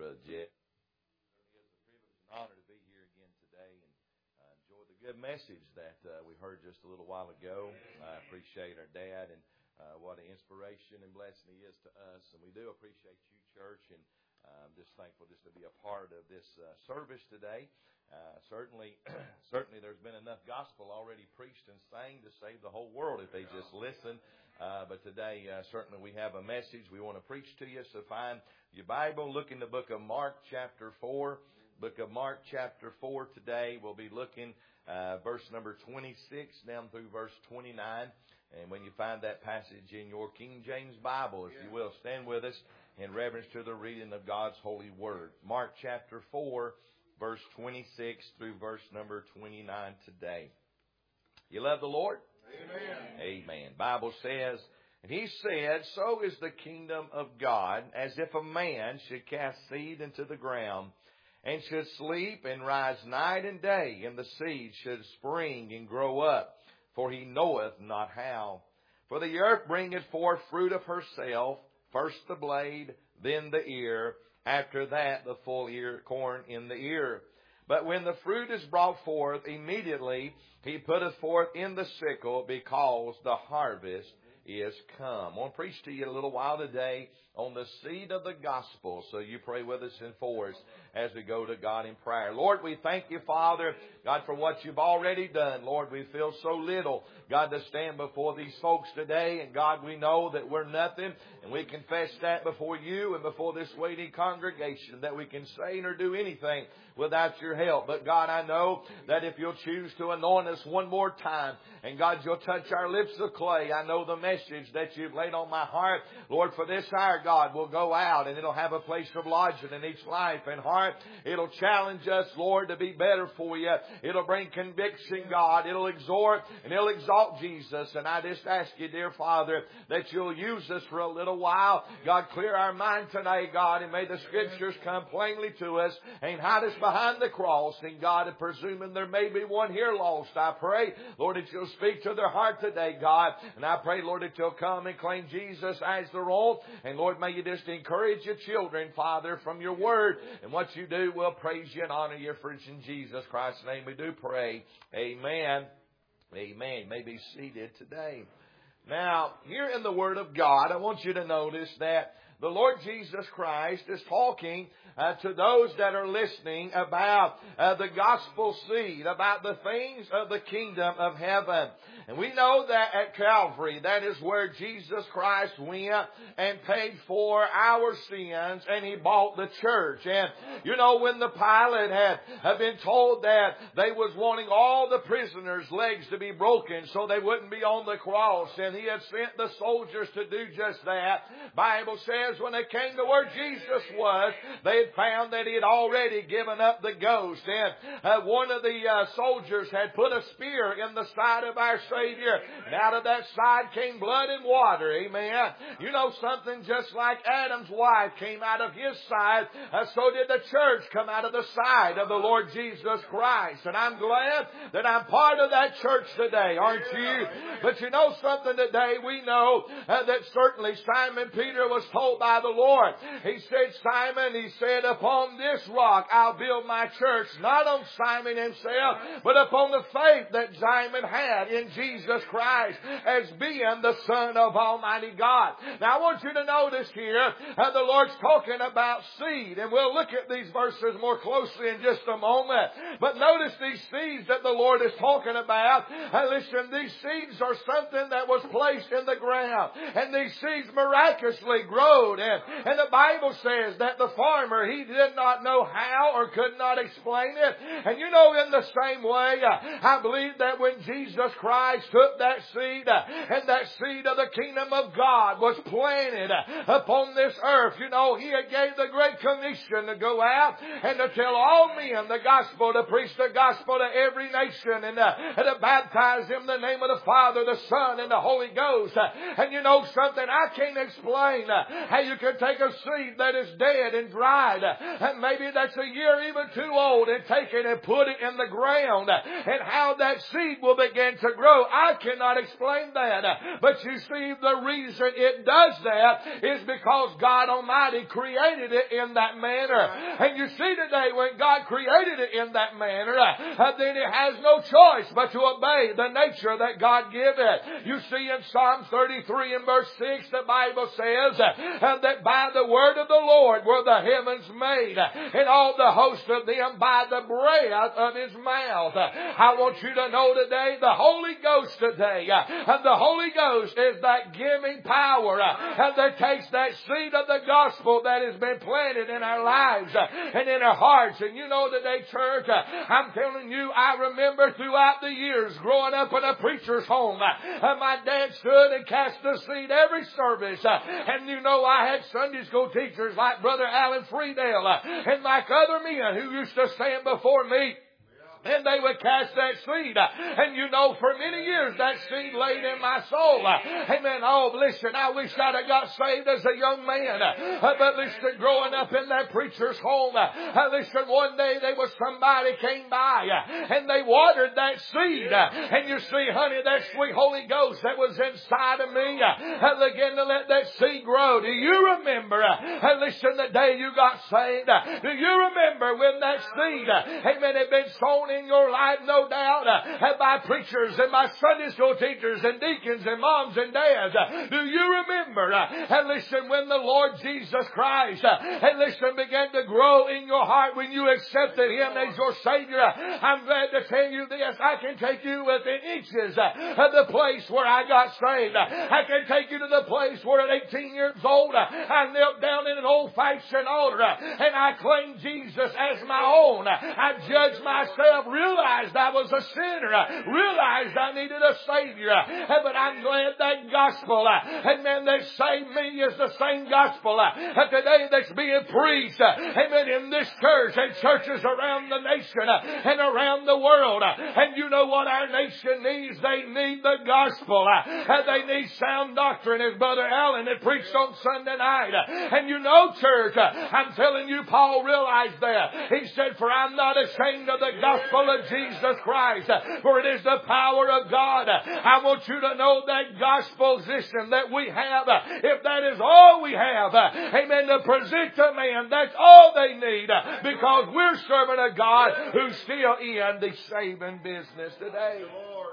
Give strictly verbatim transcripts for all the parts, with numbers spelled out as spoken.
Brother Jet. It is a privilege and honor to be here again today and uh, enjoy the good message that uh, we heard just a little while ago. I appreciate our dad and uh, what an inspiration and blessing he is to us. And we do appreciate you, church, and I'm just thankful just to be a part of this uh, service today. Uh, certainly, certainly there's been enough gospel already preached and sang to save the whole world if they just listen. Uh, but today, uh, certainly we have a message we want to preach to you. So find your Bible, look in the book of Mark chapter four. Book of Mark chapter four today. We'll be looking uh, verse number twenty-six down through verse twenty-nine. And when you find that passage in your King James Bible, if you will, stand with us in reverence to the reading of God's holy word. Mark chapter four, verse twenty-six through verse number twenty-nine today. You love the Lord? Amen. Amen. Bible says, and he said, so is the kingdom of God, as if a man should cast seed into the ground, and should sleep and rise night and day, and the seed should spring and grow up, for he knoweth not how. For the earth bringeth forth fruit of herself, first the blade, then the ear, after that the full ear corn in the ear. But when the fruit is brought forth, immediately he putteth forth in the sickle, because the harvest is come. I want to preach to you a little while today on the seed of the gospel. So you pray with us and for us as we go to God in prayer. Lord, we thank you, Father, God, for what you've already done. Lord, we feel so little, God, to stand before these folks today. And God, we know that we're nothing. And we confess that before you and before this waiting congregation, that we can say or do anything without your help. But God, I know that if you'll choose to anoint us one more time, and God, you'll touch our lips of clay, I know the message that you've laid on my heart, Lord, for this hour, God, will go out, and it'll have a place of lodging in each life and heart. It'll challenge us, Lord, to be better for you. It'll bring conviction, God. It'll exhort and it'll exalt Jesus. And I just ask you, dear Father, that you'll use us for a little while. God, clear our mind tonight, God, and may the Scriptures come plainly to us and hide us behind the cross. And God, and presuming there may be one here lost, I pray, Lord, that you'll speak to their heart today, God. And I pray, Lord, that you'll come and claim Jesus as their own. And Lord, may you just encourage your children, Father, from your word. And what you do, we'll praise you and honor you for it's in Jesus Christ's name we do pray. Amen. Amen. You may be seated today. Now, here in the Word of God, I want you to notice that the Lord Jesus Christ is talking uh, to those that are listening about uh, the gospel seed, about the things of the kingdom of heaven. And we know that at Calvary, that is where Jesus Christ went and paid for our sins, and He bought the church. And you know, when the Pilate had, had been told that they was wanting all the prisoners' legs to be broken so they wouldn't be on the cross, and He had sent the soldiers to do just that, Bible says when they came to where Jesus was, they had found that He had already given up the ghost. And uh, one of the uh, soldiers had put a spear in the side of our Savior. And out of that side came blood and water. Amen. You know something, just like Adam's wife came out of his side, uh, so did the church come out of the side of the Lord Jesus Christ. And I'm glad that I'm part of that church today, aren't you? But you know something today, we know uh, that certainly Simon Peter was told by the Lord. He said, Simon, he said, upon this rock I'll build my church, not on Simon himself, but upon the faith that Simon had in Jesus Christ as being the Son of Almighty God. Now I want you to notice here, uh, the Lord's talking about seed, and we'll look at these verses more closely in just a moment. But notice these seeds that the Lord is talking about. Uh, listen, these seeds are something that was placed in the ground, and these seeds miraculously growed. And, and the Bible says that the farmer, he did not know how or could not explain it. And you know, in the same way, uh, I believe that when Jesus Christ took that seed, uh, and that seed of the kingdom of God was planted uh, upon this earth, you know, He gave the great commission to go out and to tell all men the gospel, to preach the gospel to every nation, and, uh, and to baptize them in the name of the Father, the Son, and the Holy Holy Ghost. And you know something? I can't explain how you can take a seed that is dead and dried, and maybe that's a year even too old, and take it and put it in the ground, and how that seed will begin to grow. I cannot explain that. But you see, the reason it does that is because God Almighty created it in that manner. And you see today, when God created it in that manner, uh, then it has no choice but to obey the nature that God gave it. You see in Psalm thirty-three and verse six, the Bible says uh, that by the word of the Lord were the heavens made, and all the host of them by the breath of His mouth. I want you to know today, the Holy Ghost today, uh, and the Holy Ghost is that giving power uh, and that takes that seed of the gospel that has been planted in our lives uh, and in our hearts. And you know today, church, uh, I'm telling you, I remember throughout the years growing up in a preacher's home, uh, my dad stood and cast the seed every service. Uh, and you know, I had Sunday school teachers like Brother Alan Friedel uh, and like other men who used to stand before me, and they would cast that seed. And you know, for many years that seed laid in my soul. Amen. Oh, listen, I wish I'd have got saved as a young man. But listen, growing up in that preacher's home, listen, one day there was somebody came by and they watered that seed. And you see, honey, that sweet Holy Ghost that was inside of me began to let that seed grow. Do you remember, listen, the day you got saved? Do you remember when that seed, amen, had been sown in your life, no doubt, uh, by preachers and by Sunday school teachers and deacons and moms and dads? Uh, do you remember, uh, and listen, when the Lord Jesus Christ, uh, and listen, began to grow in your heart when you accepted Him as your Savior? I'm glad to tell you this. I can take you within inches uh, of the place where I got saved. I can take you to the place where at eighteen years old, uh, I knelt down in an old-fashioned altar uh, and I claimed Jesus as my own. I judged myself, realized I was a sinner, realized I needed a Savior. But I'm glad that gospel, amen, that saved me is the same gospel today that's being preached, amen, in this church and churches around the nation and around the world. And you know what our nation needs? They need the gospel. They need sound doctrine, as Brother Allen had preached on Sunday night. And you know, church, I'm telling you, Paul realized that. He said, for I'm not ashamed of the gospel of Jesus Christ, for it is the power of God. I want you to know that gospel position that we have, if that is all we have, amen, to present to man, that's all they need, because we're serving a God who's still in the saving business today.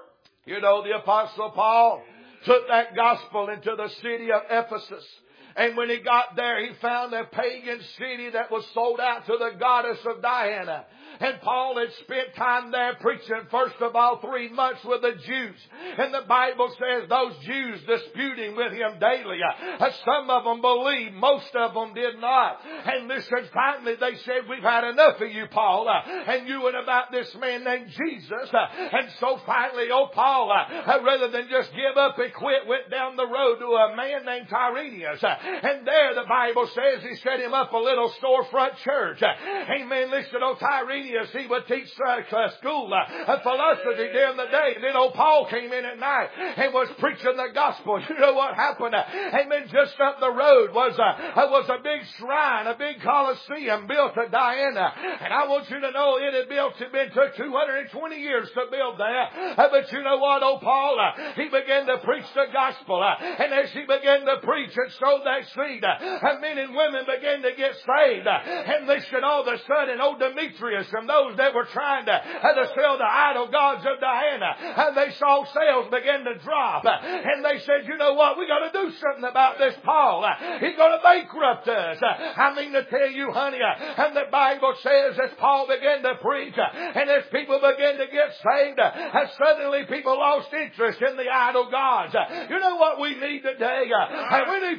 You know, the Apostle Paul took that gospel into the city of Ephesus. And when he got there, he found a pagan city that was sold out to the goddess of Diana. And Paul had spent time there preaching, first of all, three months with the Jews. And the Bible says those Jews disputing with him daily. Uh, some of them believed, most of them did not. And listen, finally they said, we've had enough of you, Paul, uh, and you and about this man named Jesus. Uh, and so finally, oh, Paul, uh, rather than just give up and quit, went down the road to a man named Tyrenius. Uh, and there the Bible says he set him up a little storefront church. Uh, amen. Listen, oh, Tyrenius, he would teach uh, school uh, philosophy during the day. And then old Paul came in at night and was preaching the gospel. You know what happened? Uh, amen. Just up the road was a, uh, was a big shrine, a big coliseum built to Diana. And I want you to know it had built, it been took two hundred twenty years to build that. Uh, but you know what, old Paul? Uh, he began to preach the gospel. Uh, and as he began to preach and sow that seed, uh, men and women began to get saved. Uh, and listen, all of a sudden, old Demetrius and those that were trying to, uh, to sell the idol gods of Diana, and they saw sales begin to drop, uh, and they said, you know what, we got to do something about this Paul. Uh, he's going to bankrupt us. Uh, I mean to tell you, honey, uh, and the Bible says as Paul began to preach, uh, and as people began to get saved, uh, uh, suddenly people lost interest in the idol gods. Uh, you know what we need today? Uh, uh, we need people to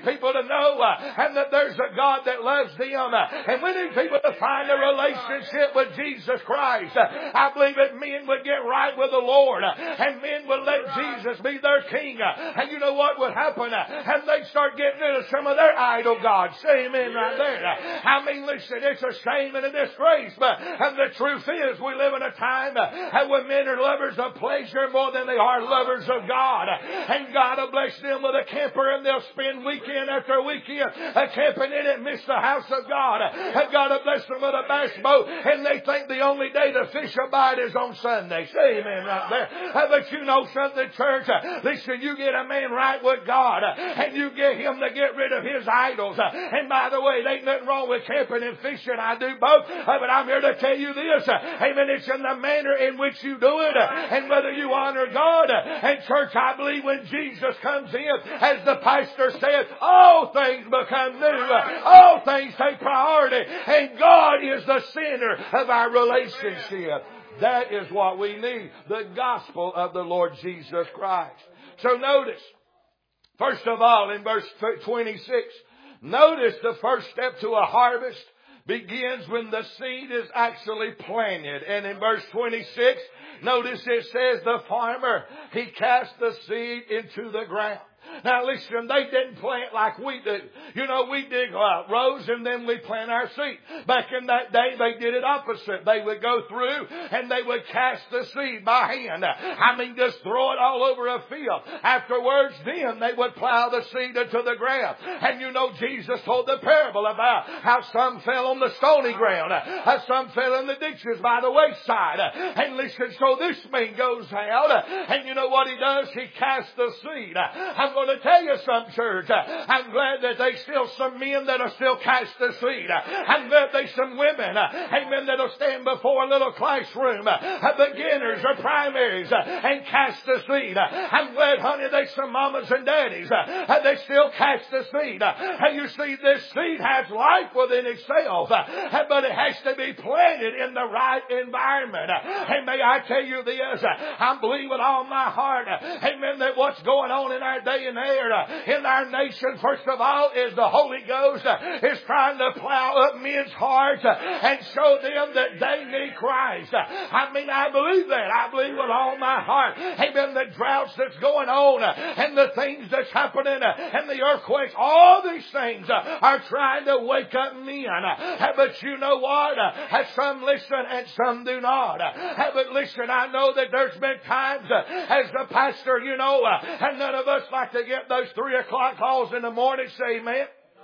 know uh, and that there's a God that loves them. Uh, and we need people to find a relationship with Jesus Christ. Uh, I believe that men would get right with the Lord uh, and men would let Jesus be their king. Uh, and you know what would happen? Uh, and they'd start getting rid of some of their idol gods. Say amen right there. Uh, I mean, listen, it's a shame and a disgrace. But and the truth is we live in a time uh, when men are lovers of pleasure more than they are lovers of God. And God will bless them with a camper and they'll spend weekend after weekend uh, camping in it and miss the house of God. And God will bless them with a bass boat and they think the only day to fish a bite is on Sunday. Say amen right there. Uh, but you know something, church? Uh, listen, you get a man right with God uh, and you get him to get rid of his idols. Uh, and by the way, there ain't nothing wrong with camping and fishing. I do both. Uh, but I'm here to tell you this. Uh, amen. It's in the manner in which you do it uh, and whether you honor God. Uh, and church, I believe when Jesus comes in, as the pastor said, all things become new. Uh, all things take priority. And God is the center of our relationship. That is what we need. The gospel of the Lord Jesus Christ. So notice, first of all, in verse twenty-six, notice the first step to a harvest begins when the seed is actually planted. And in verse twenty-six, notice it says the farmer, he cast the seed into the ground. Now listen, they didn't plant like we do. You know, we dig uh, rows and then we plant our seed. Back in that day, they did it opposite. They would go through and they would cast the seed by hand. I mean, just throw it all over a field. Afterwards, then they would plow the seed into the ground. And you know, Jesus told the parable about how some fell on the stony ground, how some fell in the ditches by the wayside. And listen, so this man goes out, and you know what he does? He casts the seed. I'm going to tell you something, church. I'm glad that there's still some men that'll still cast the seed. I'm glad there's some women, amen, that'll stand before a little classroom, beginners or primaries, and cast the seed. I'm glad, honey, there's some mamas and daddies that still cast the seed. And you see, this seed has life within itself, but it has to be planted in the right environment. And may I tell you this, I believe with all my heart, amen, that what's going on in our day and age, in our nation, first of all, is the Holy Ghost is trying to plow up men's hearts and show them that they need Christ. I mean, I believe that. I believe with all my heart. Amen. The droughts that's going on and the things that's happening and the earthquakes, all these things are trying to wake up men. But you know what? Some listen and some do not. But listen, I know that there's been times as the pastor, you know, and none of us like to get those three o'clock calls in the morning, say amen.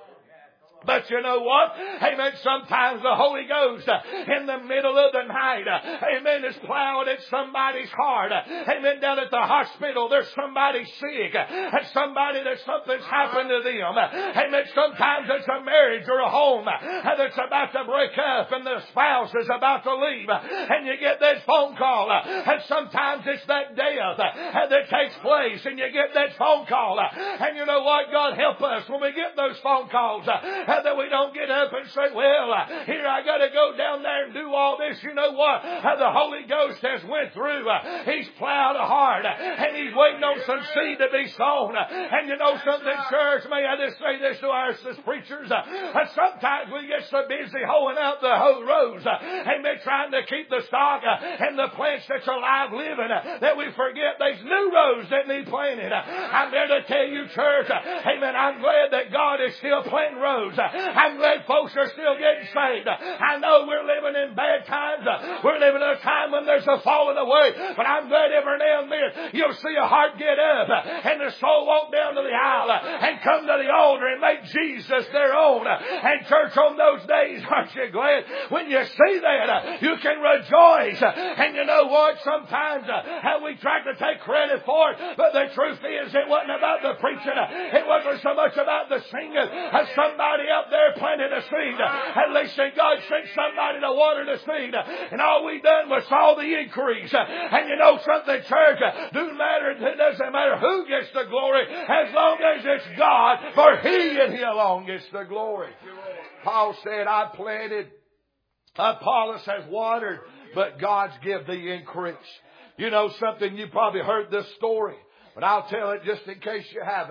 But you know what? Amen. Sometimes the Holy Ghost in the middle of the night, amen, is plowing at somebody's heart. Amen. Down at the hospital, there's somebody sick. And somebody that something's happened to them. Amen. Sometimes it's a marriage or a home that's about to break up and the spouse is about to leave. And you get that phone call. And sometimes it's that death that takes place. And you get that phone call. And you know what? God help us when we get those phone calls. That we don't get up and say, well, uh, here I got to go down there and do all this. You know what? Uh, the Holy Ghost has went through. Uh, he's plowed hard. Uh, and He's waiting on some seed to be sown. Uh, and you know something, church? May I just say this to our as preachers? Uh, uh, sometimes we get so busy hoeing out the whole rows. Uh, amen. Trying to keep the stock uh, and the plants that's alive living uh, that we forget there's new rows that need planted. Uh, I'm there to tell you, church. Uh, amen. I'm glad that God is still planting rows. I'm glad folks are still getting saved. I know we're living in bad times. We're living in a time when there's a falling away. But I'm glad every now and then you'll see a heart get up and the soul walk down to the aisle and come to the altar and make Jesus their own. And church, on those days, aren't you glad? When you see that, you can rejoice. And you know what? Sometimes how we try to take credit for it. But the truth is, it wasn't about the preaching. It wasn't so much about the singing. Somebody up there planted a seed. At least God sent somebody to water the seed. And all we done was saw the increase. And you know something, church? Doesn't matter, it doesn't matter who gets the glory as long as it's God, for He and He alone gets the glory. Paul said, I planted, Apollos has watered, but God's give the increase. You know something, you probably heard this story, but I'll tell it just in case you haven't.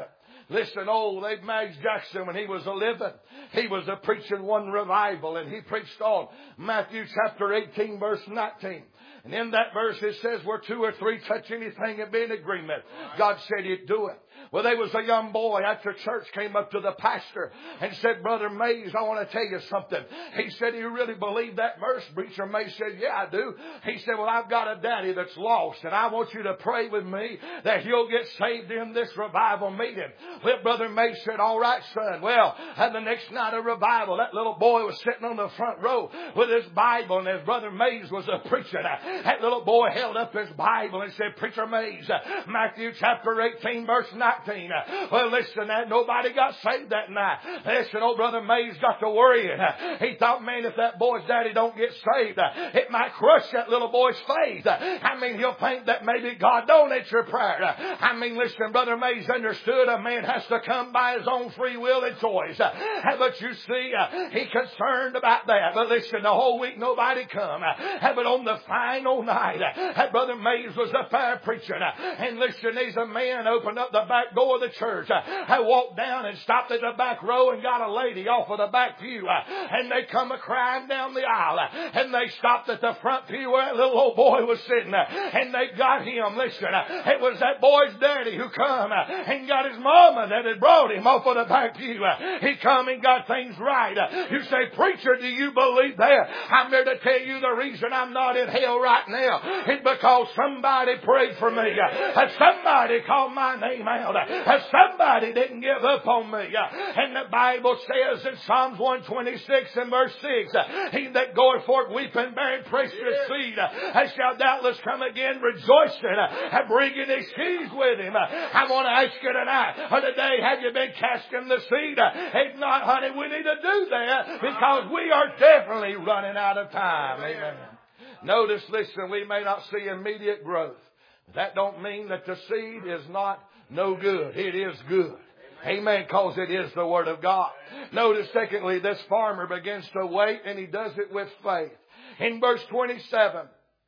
Listen, old Abe Maggs Jackson, when he was living, he was a preaching one revival, and he preached on Matthew chapter eighteen, verse nineteen. And in that verse it says, where two or three touch anything and be in agreement, God said He'd do it. Well, there was a young boy after church came up to the pastor and said, Brother Mays, I want to tell you something. He said, do you really believe that verse? Preacher Mays said, yeah, I do. He said, well, I've got a daddy that's lost, and I want you to pray with me that he'll get saved in this revival meeting. Well, Brother Mays said, all right, son. Well, and the next night of revival, that little boy was sitting on the front row with his Bible, and as Brother Mays was a preacher, that little boy held up his Bible and said, Preacher Mays, Matthew chapter eighteen, verse nineteen. Well, listen, that nobody got saved that night. Listen, old Brother Mays got to worrying. He thought, man, if that boy's daddy don't get saved, it might crush that little boy's faith. I mean, he'll think that maybe God don't answer prayer. I mean, listen, Brother Mays understood a man has to come by his own free will and choice. But you see, he concerned about that. But listen, the whole week nobody come. But on the final night, Brother Mays was a fire preacher. And listen, there's a man opened up the back door of the church. I walked down and stopped at the back row and got a lady off of the back pew. And they come a crying down the aisle. And they stopped at the front pew where that little old boy was sitting. And they got him. Listen, it was that boy's daddy who come and got his mama that had brought him off of the back pew. He come and got things right. You say, preacher, do you believe that? I'm there to tell you the reason I'm not in hell right now is because somebody prayed for me. Somebody called my name out. Somebody didn't give up on me. And the Bible says in Psalms one twenty-six and verse six, he that goeth forth weeping, bearing precious seed, shall doubtless come again rejoicing, bringing his keys with him. I want to ask you tonight, or today, have you been casting the seed? If not, honey, we need to do that because we are definitely running out of time. Amen. Notice, listen, we may not see immediate growth. That don't mean that the seed is not no good. It is good. Amen, because it is the Word of God. Notice, secondly, this farmer begins to wait, and he does it with faith. In verse twenty-seven,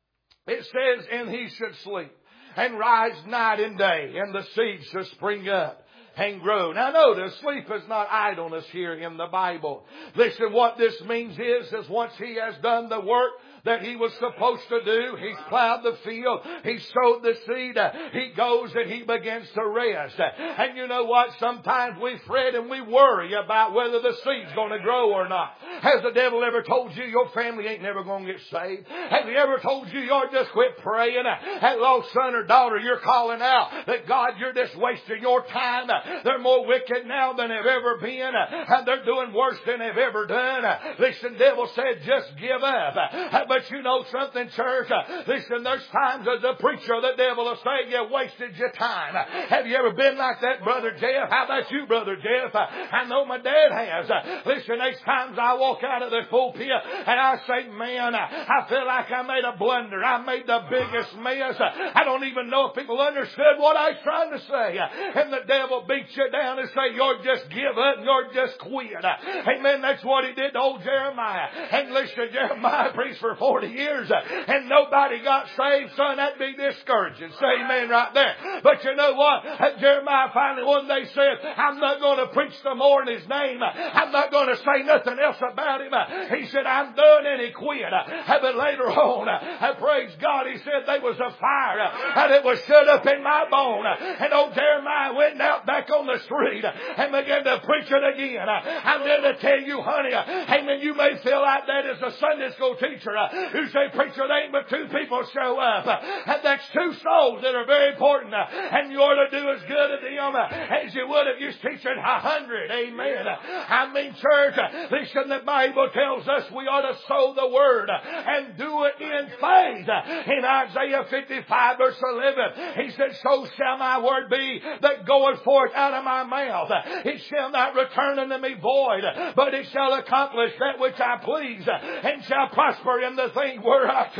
it says, and he should sleep and rise night and day, and the seed should spring up and grow. Now notice, sleep is not idleness here in the Bible. Listen, what this means is, is once he has done the work that he was supposed to do, he's plowed the field, he sowed the seed, he goes and he begins to rest. And you know what? Sometimes we fret and we worry about whether the seed's going to grow or not. Has the devil ever told you your family ain't never going to get saved? Has he ever told you you ought to just quit praying? That lost son or daughter you're calling out, that God, you're just wasting your time. They're more wicked now than they've ever been. And they're doing worse than they've ever done. Listen, devil said, just give up. But you know something, church? Listen, there's times as a preacher, the devil will say, you wasted your time. Have you ever been like that, Brother Jeff? How about you, Brother Jeff? I know my dad has. Listen, there's times I walk out of the pulpit and I say, man, I feel like I made a blunder. I made the biggest mess. I don't even know if people understood what I was trying to say. And the devil beats you down and say, you're just give up, you're just quit. Amen. That's what he did to old Jeremiah. And listen, Jeremiah preached for forty years and nobody got saved. Son, that'd be discouraging. Say amen right there. But you know what? Jeremiah finally one day said, I'm not going to preach no more in his name. I'm not going to say nothing else about him. He said, I'm done, and he quit. But later on, praise God, he said there was a fire and it was shut up in my bone. And old Jeremiah went out back on the street and began to preach it again. I'm going to tell you, honey, amen, you may feel like that as a Sunday school teacher who say, preacher, there ain't but two people show up. And that's two souls that are very important. And you ought to do as good to them as you would if you was teaching a hundred. Amen. I mean, church, listen, the Bible tells us we ought to sow the word and do it in faith. In Isaiah fifty-five verse eleven, he said, so shall my word be that goeth forth out of my mouth. It shall not return unto me void, but it shall accomplish that which I please, and shall prosper in the thing whereunto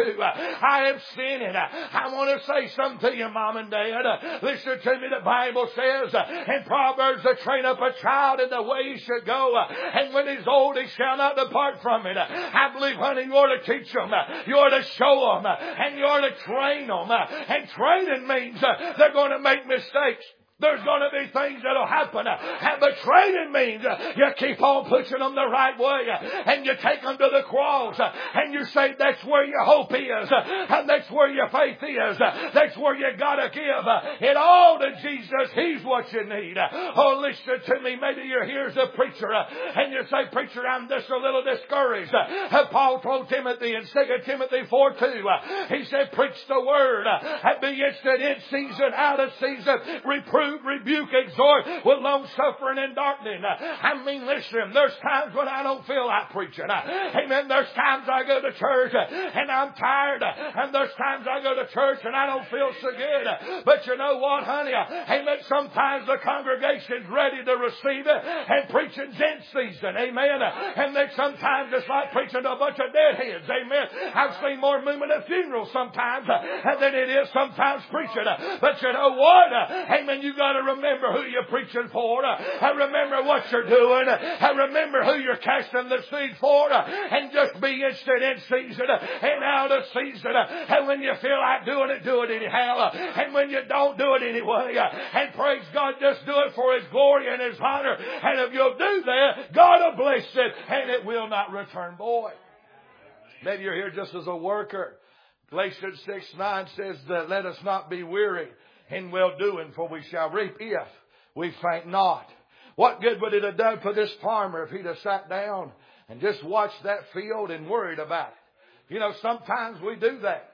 I am sinning. I want to say something to you, Mom and Dad. Listen to me. The Bible says in Proverbs to train up a child in the way he should go, and when he's old he shall not depart from it. I believe, honey, you ought to teach them, you ought to show them, and you ought to train them. And training means they're going to make mistakes. There's going to be things that'll happen. And but trading means you keep on pushing them the right way. And you take them to the cross. And you say that's where your hope is. And that's where your faith is. That's where you got to give it all to Jesus. He's what you need. Oh, listen to me. Maybe you're here as a preacher. And you say, preacher, I'm just a little discouraged. Paul told Timothy in Second Timothy four two. He said, preach the word. And be instant in season, out of season. Reprove, rebuke, exhort with long suffering and darkening. I mean, listen, there's times when I don't feel like preaching. Amen. There's times I go to church and I'm tired. And there's times I go to church and I don't feel so good. But you know what, honey? Amen. Sometimes the congregation's ready to receive it and preaching's in season. Amen. And then sometimes it's like preaching to a bunch of deadheads. Amen. I've seen more movement at funerals sometimes than it is sometimes preaching. But you know what? Amen. You got to remember who you're preaching for. And remember what you're doing. And remember who you're casting the seed for. And just be instant in season and out of season. And when you feel like doing it, do it anyhow. And when you don't, do it anyway. And praise God, just do it for His glory and His honor. And if you'll do that, God will bless it. And it will not return void. Maybe you're here just as a worker. Galatians six nine says that let us not be weary in well-doing, for we shall reap if we faint not. What good would it have done for this farmer if he'd have sat down and just watched that field and worried about it? You know, sometimes we do that.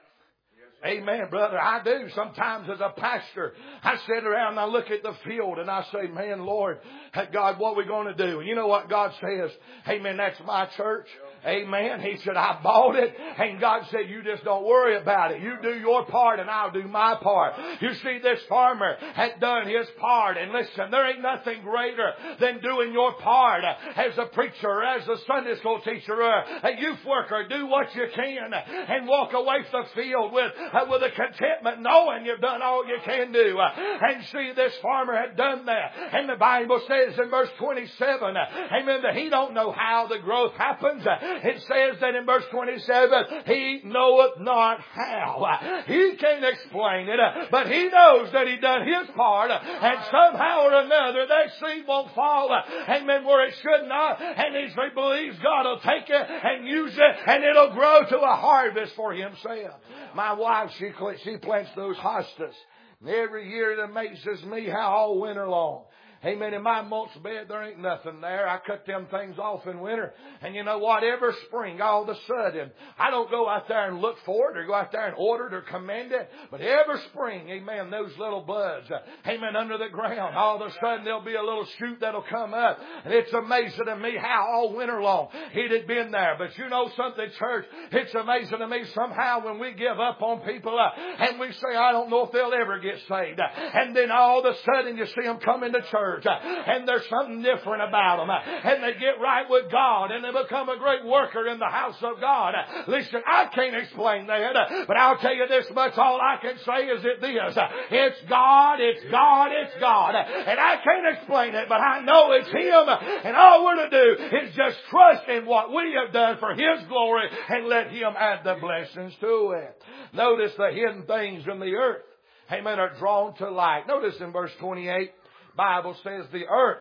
Amen, brother. I do. Sometimes as a pastor, I sit around and I look at the field and I say, man, Lord, God, what are we going to do? And you know what God says? Amen, that's my church. Amen. He said, I bought it. And God said, you just don't worry about it. You do your part and I'll do my part. You see, this farmer had done his part. And listen, there ain't nothing greater than doing your part as a preacher, as a Sunday school teacher, or a youth worker. Do what you can and walk away from the field with, uh, with a contentment, knowing you've done all you can do. And see, this farmer had done that. And the Bible says in verse twenty-seven, amen, that he don't know how the growth happens. It says that in verse twenty-seven, he knoweth not how. He can't explain it, but he knows that he done his part, and somehow or another that seed won't fall, amen, where it should not, and he believes God will take it and use it, and it'll grow to a harvest for himself. My wife, she, she plants those hostas, and every year it amazes me how all winter long, amen, in my mulch bed, there ain't nothing there. I cut them things off in winter. And you know what? Every spring, all of a sudden, I don't go out there and look for it or go out there and order it or command it. But every spring, amen, those little buds, amen, under the ground, all of a sudden there'll be a little shoot that'll come up. And it's amazing to me how all winter long it had been there. But you know something, church? It's amazing to me somehow when we give up on people uh, and we say, I don't know if they'll ever get saved. And then all of a sudden you see them come into church. And there's something different about them. And they get right with God. And they become a great worker in the house of God. Listen, I can't explain that. But I'll tell you this much. All I can say is it this. It's God. It's God. It's God. And I can't explain it. But I know it's Him. And all we're to do is just trust in what we have done for His glory. And let Him add the blessings to it. Notice the hidden things in the earth, amen, are drawn to light. Notice in verse twenty-eight. Bible says the earth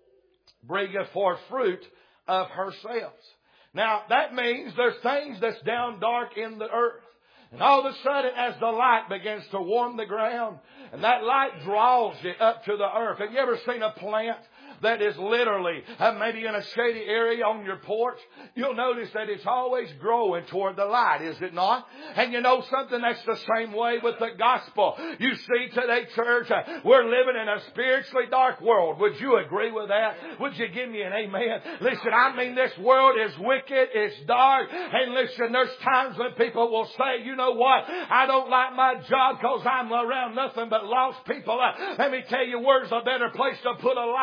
bringeth forth fruit of herself. Now that means there's things that's down dark in the earth. And all of a sudden as the light begins to warm the ground and that light draws it up to the earth. Have you ever seen a plant that is literally uh, maybe in a shady area on your porch? You'll notice that it's always growing toward the light, is it not? And you know something, that's the same way with the gospel. You see today, church, uh, we're living in a spiritually dark world. Would you agree with that? Would you give me an amen? Listen, I mean, this world is wicked, it's dark, and listen, there's times when people will say, you know what, I don't like my job because I'm around nothing but lost people. Uh, let me tell you, where's a better place to put a light?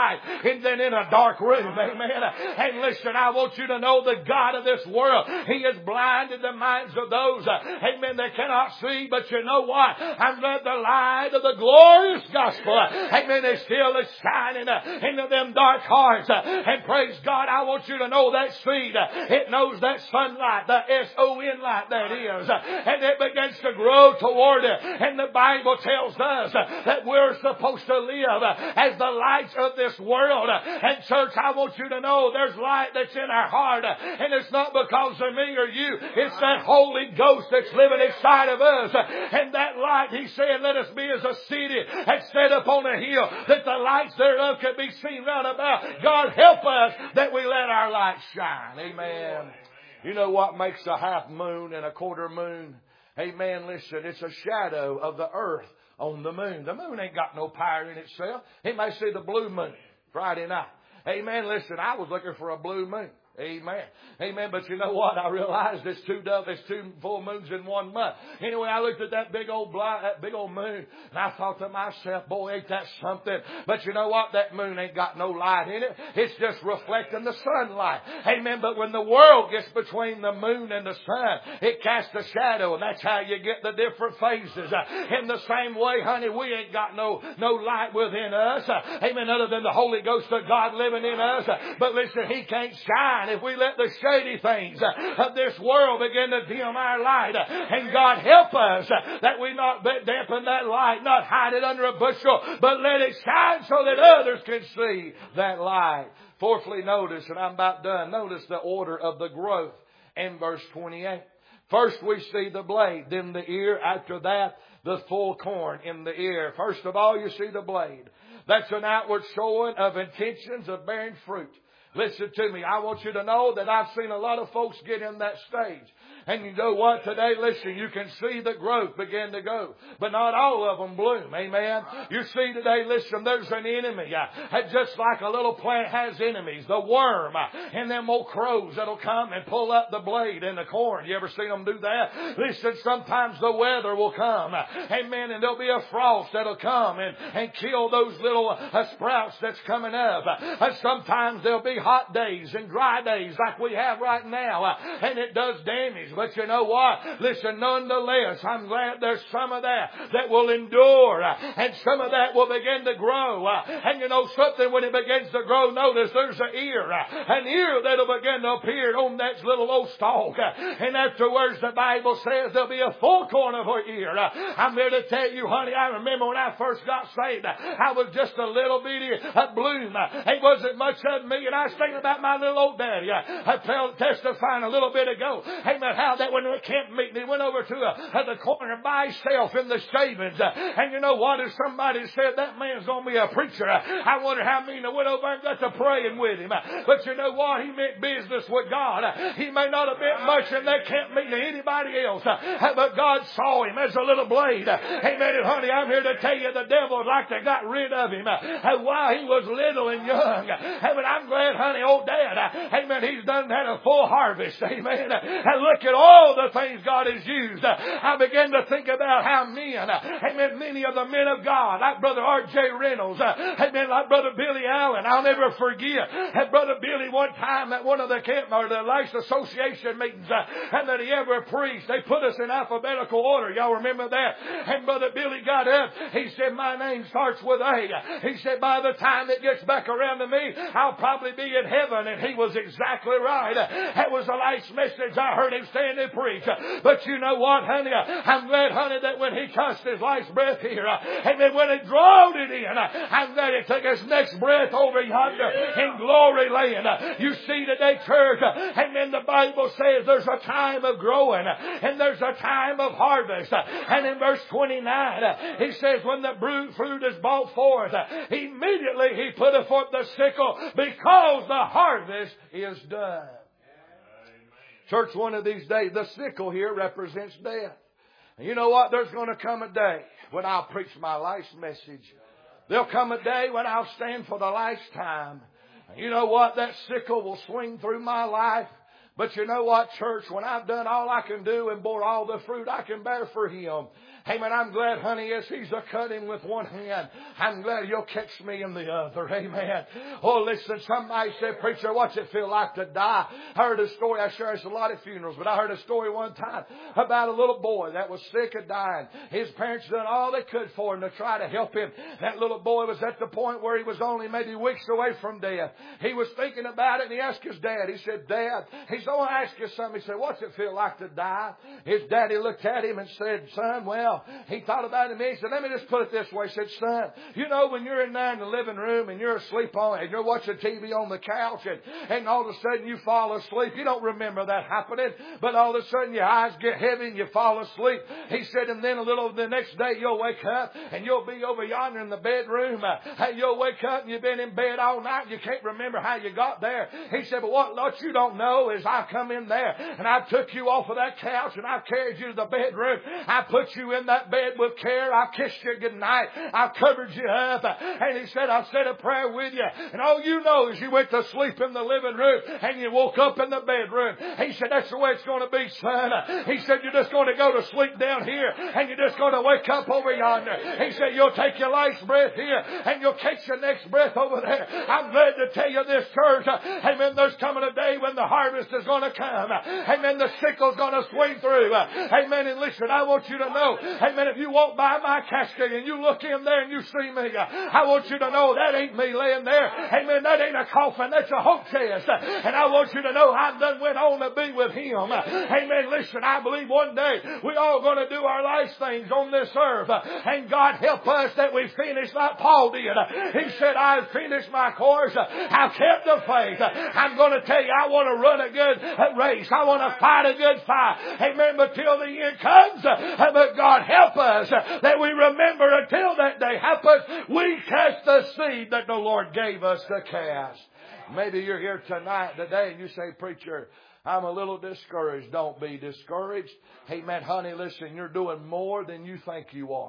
and then in a dark room. Amen. And listen, I want you to know the God of this world, He has blinded the minds of those, amen, that cannot see. But you know what? I'm glad the light of the glorious gospel, amen, is still shining into them dark hearts. And praise God, I want you to know that seed, it knows that sunlight, the S O N light that is, and it begins to grow toward it. And the Bible tells us that we're supposed to live as the lights of this world. And church, I want you to know there's light that's in our heart, and it's not because of me or you. It's that Holy Ghost that's living inside of us. And that light, He said, let us be as a city that's set up on a hill, that the lights thereof can be seen round about. God, help us that we let our light shine. Amen. You know what makes a half moon and a quarter moon? Amen. Listen, it's a shadow of the earth on the moon. The moon ain't got no power in itself. He may see the blue moon Friday night. Amen. Listen, I was looking for a blue moon. Amen. Amen. But you know what? I realized there's two dove, there's two full moons in one month. Anyway, I looked at that big old blind, that big old moon, and I thought to myself, boy, ain't that something? But you know what? That moon ain't got no light in it. It's just reflecting the sunlight. Amen. But when the world gets between the moon and the sun, it casts a shadow, and that's how you get the different phases. In the same way, honey, we ain't got no, no light within us. Amen. Other than the Holy Ghost of God living in us. But listen, He can't shine if we let the shady things of this world begin to dim our light. And God, help us that we not dampen that light, not hide it under a bushel, but let it shine so that others can see that light. Fourthly, notice, and I'm about done, notice the order of the growth in verse twenty-eight. First we see the blade, then the ear. After that, the full corn in the ear. First of all, you see the blade. That's an outward showing of intentions of bearing fruit. Listen to me. I want you to know that I've seen a lot of folks get in that stage. And you know what? Today, listen, you can see the growth begin to go. But not all of them bloom. Amen. You see today, listen, there's an enemy. Uh, just like a little plant has enemies. The worm uh, and them old crows that'll come and pull up the blade in the corn. You ever seen them do that? Listen, sometimes the weather will come. Uh, amen. And there'll be a frost that'll come and, and kill those little uh, sprouts that's coming up. Uh, sometimes there'll be hot days and dry days like we have right now. Uh, and it does damage. But you know what? Listen, nonetheless, I'm glad there's some of that that will endure, uh, and some of that will begin to grow. Uh, and you know something, when it begins to grow, notice there's an ear, uh, an ear that'll begin to appear on that little old stalk. Uh, and afterwards, the Bible says there'll be a full corn of her ear. Uh, I'm here to tell you, honey, I remember when I first got saved, uh, I was just a little bitty uh, bloom. Uh, it wasn't much of me, and I was thinking about my little old daddy. Uh, I felt testifying a little bit ago. Amen. How that when we camp meeting, he went over to uh, the corner by himself in the shavings. Uh, and you know what? If somebody said that man's going to be a preacher, uh, I wonder how many that went over and got to praying with him. Uh, but you know what? He meant business with God. Uh, he may not have meant much in that camp meeting to anybody else. Uh, but God saw him as a little blade. Uh, amen. And honey, I'm here to tell you the devil would like to got rid of him uh, while he was little and young. Uh, but I'm glad, honey, old dad, uh, amen, he's done had a full harvest. Amen. Uh, and look at all the things God has used. Uh, I began to think about how men, uh, amen, many of the men of God, like Brother R J Reynolds, uh, amen, like Brother Billy Allen. I'll never forget that Brother Billy one time at one of the camp or the Life Association meetings, uh, and that he ever preached. They put us in alphabetical order. Y'all remember that? And Brother Billy got up. He said, my name starts with A. He said, by the time it gets back around to me, I'll probably be in heaven. And he was exactly right. That was the last message I heard him stand and preach. But you know what, honey? I'm glad, honey, that when he cussed his last breath here, and then when he drawed it in, I'm glad he took his next breath over yonder in glory land. You see today, church, and then the Bible says there's a time of growing and there's a time of harvest. And in verse twenty-nine, he says, when the fruit is brought forth, immediately he putteth forth the sickle because the harvest is done. Church, one of these days, the sickle here represents death. And you know what? There's going to come a day when I'll preach my last message. There'll come a day when I'll stand for the last time. And you know what? That sickle will swing through my life. But you know what, church? When I've done all I can do and bore all the fruit I can bear for Him, amen, I'm glad, honey, as He's a cutting with one hand, I'm glad You'll catch me in the other. Amen. Oh, listen, somebody said, preacher, what's it feel like to die? I heard a story. I share this a lot of funerals, but I heard a story one time about a little boy that was sick of dying. His parents done all they could for him to try to help him. That little boy was at the point where he was only maybe weeks away from death. He was thinking about it, and he asked his dad. He said, Dad, he said, I want to ask you something. He said, what's it feel like to die? His daddy looked at him and said, son, well, he thought about it a minute. He said, let me just put it this way. He said, son, you know, when you're in there in the living room and you're asleep on and you're watching T V on the couch and, and all of a sudden you fall asleep, you don't remember that happening, but all of a sudden your eyes get heavy and you fall asleep. He said, and then a little the next day you'll wake up and you'll be over yonder in the bedroom. Uh, and you'll wake up and you've been in bed all night and you can't remember how you got there. He said, but what, what you don't know is I come in there and I took you off of that couch and I carried you to the bedroom. I put you in that bed with care. I kissed you goodnight. I covered you up. And he said, I said a prayer with you. And all you know is you went to sleep in the living room and you woke up in the bedroom. He said, that's the way it's going to be, son. He said, you're just going to go to sleep down here and you're just going to wake up over yonder. He said, you'll take your last breath here and you'll catch your next breath over there. I'm glad to tell you this, church. Amen. There's coming a day when the harvest is going to come. Amen. The sickle's going to swing through. Amen. And listen, I want you to know, amen, if you walk by my casket and you look in there and you see me, I want you to know that ain't me laying there. Amen. That ain't a coffin. That's a hope chest. And I want you to know I've done went on to be with Him. Amen. Listen, I believe one day we all going to do our last things on this earth. And God help us that we finish like Paul did. He said, I've finished my course. I've kept the faith. I'm going to tell you, I want to run a good race. I want to fight a good fight. Amen. But till the end comes, but God help us that we remember until that day happens, we cast the seed that the Lord gave us to cast. Maybe you're here tonight, today, and you say, preacher, I'm a little discouraged. Don't be discouraged. Amen. Honey, listen, you're doing more than you think you are.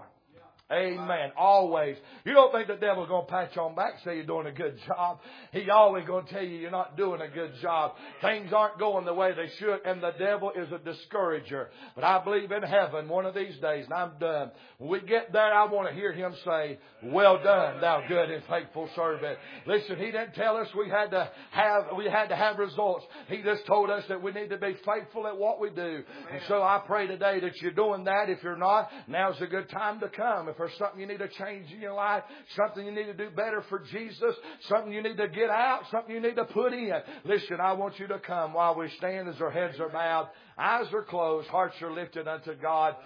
Amen. Always. You don't think the devil's going to pat you on the back and say you're doing a good job. He always going to tell you you're not doing a good job. Things aren't going the way they should, and the devil is a discourager. But I believe in heaven one of these days, and I'm done. When we get there, I want to hear Him say, well done, thou good and faithful servant. Listen, He didn't tell us we had to have, we had to have results. He just told us that we need to be faithful at what we do. And so I pray today that you're doing that. If you're not, now's a good time to come. If there's something you need to change in your life, something you need to do better for Jesus, something you need to get out, something you need to put in, listen, I want you to come while we stand as our heads are bowed, eyes are closed, hearts are lifted unto God.